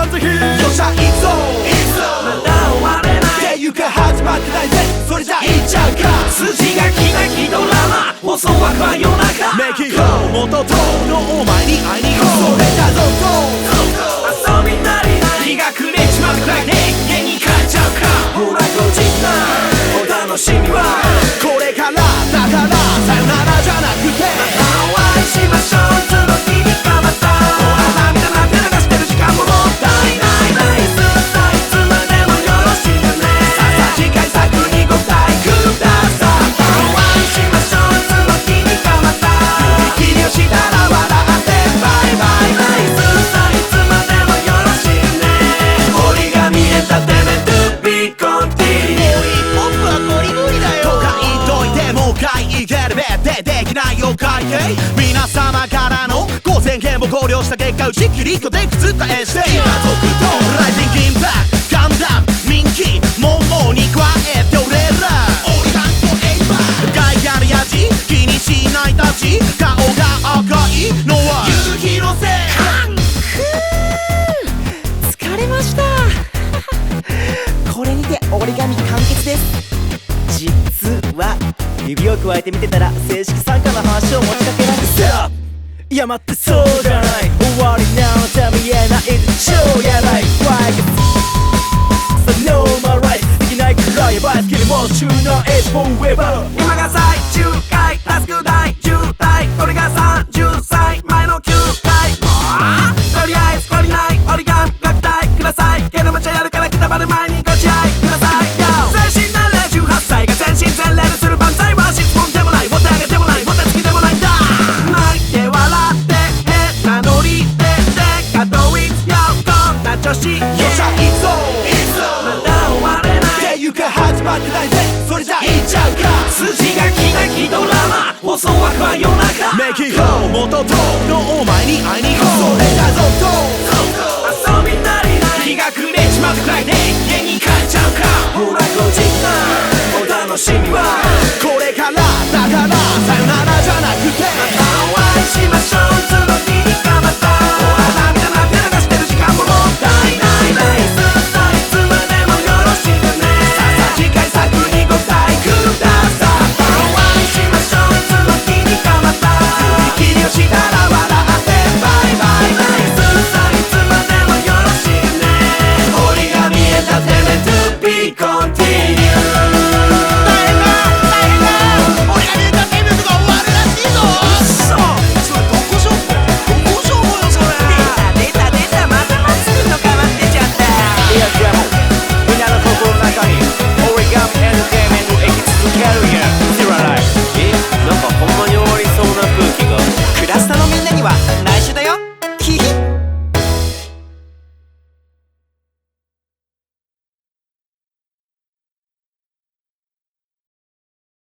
ンズヒルよっしゃ行くぞまだ終われないっていうか始まってないぜそれじゃ行っちゃうか筋がきなきドラマ放送枠は夜中メキコ元党のお前に会いに行こうそれじゃどうぞ遊びなりな日が暮れちまうくらいで家に帰っちゃうかほらごじんなお楽しみはこれからだからさよならじゃなくてまたお会いしましょうその日にかまたほら涙なんて流してる時間ももったいないナイスさいつまでもよろしくねさあ次回作にご期待くださいまたお会いしましょうその日にかまた指切りをしたら笑ってバイバイナイスさいつまでもよろしくね折り紙エンターテイメント be continued ポップはゴリゴリだよとか言っといてもう一回いけるべってできないよ会計皆様からのご宣言も考慮した結果打ち切り個で覆して今続とライジングインパクトガンダム人気モンモに加えて俺らオリガンとエイバー外野のやじ気にしないたち顔が赤いのは夕日のせい疲れましたこれにて折り紙完結です。実は指をくわえて見てたら正式参加の話を持ちかけられてさいや待ってそうじゃない終わりなのため言えないって超やばい Why So know my right できないくらいやばいスキルも中の It's forever 今が最終回タスク大渋滞これが30歳前の9回とりあえず懲りない折り紙学隊くださいけどもちゃやるからくたばる前にご自愛ください全身年齢18歳が全身全霊でする万歳は質問でもないお手上げでもないお手つきでもないんだ泣いて笑って変なノリでかといつよこんな女子よっしゃ行くぞまだ終われないっていうか始まってないぜそれじゃ行っちゃうか筋がきなきドラマ放送枠は夜中メキコ元党のお前に会いに行こうそれじゃどうぞ遊びなりな日が暮れちまうくらいで